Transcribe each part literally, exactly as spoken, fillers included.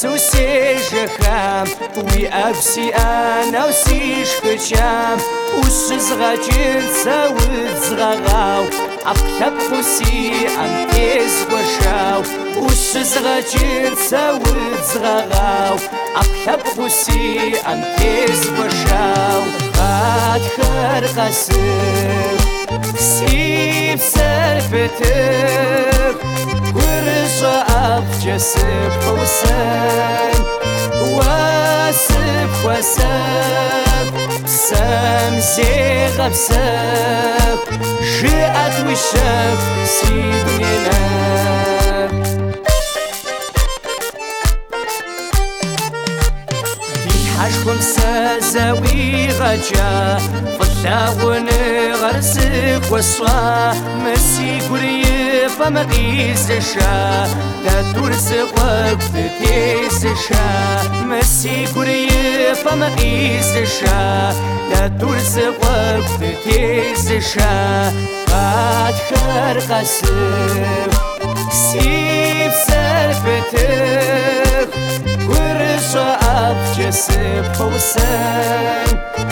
سوسيجخام وي أبسي أنا وسيش خشام وشزغاجين ساوت زغاغاو أبخب خوسي أم تيز وشاو وشزغاجين ساوت زغاغاو أبخب خوسي أم تيز وشاو غاد خرقاسم سيب سلفتك ورجع أبجسب حسن واسب وسب سم زيغ بسب شئت وشب سيدنا حشكم سازاوي غجا فلاون غرسك وصا مسي قري فمغيز شا تدرس وقت تيز شا مسي قري فمغيز شا تدرس وقت تيز شا قد خرقسم سيب سلفتك ورجع أبجسب حسن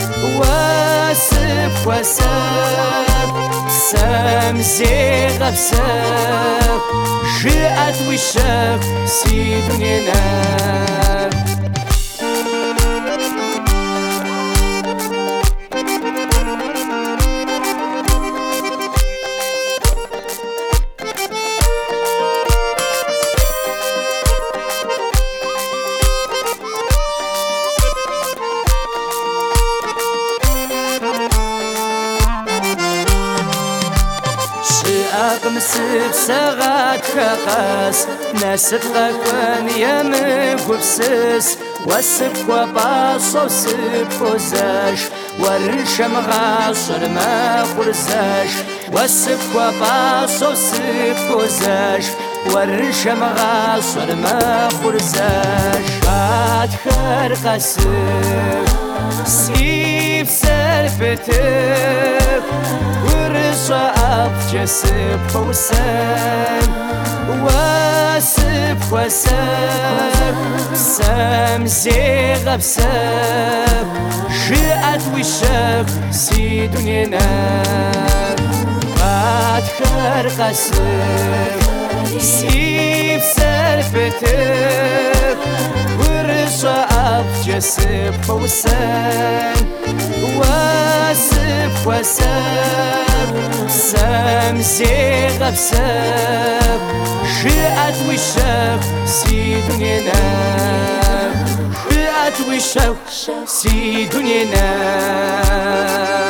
واسب وسب سم زيغ بسب شئت وشب سيدنا أقمسب سغات خقاس ناسب غاكوان يمك وبسس واسب وباص وسب خوزاش ورشم غاصر ما خرزاش واسب وباص وسب خوزاش ورشم غاصر ما خرزاش غاد خرقاسب سيب سلفتك ورجع أبجسب حسن واسب وسب سم زيغ بسب شئت وشب سيدنا غاد خرقاسب سيب سلفتك ورجع أبجسب حسن واسب وسب سم زيغ بسب شئت وشب سيدنا شئت وشب سيدنا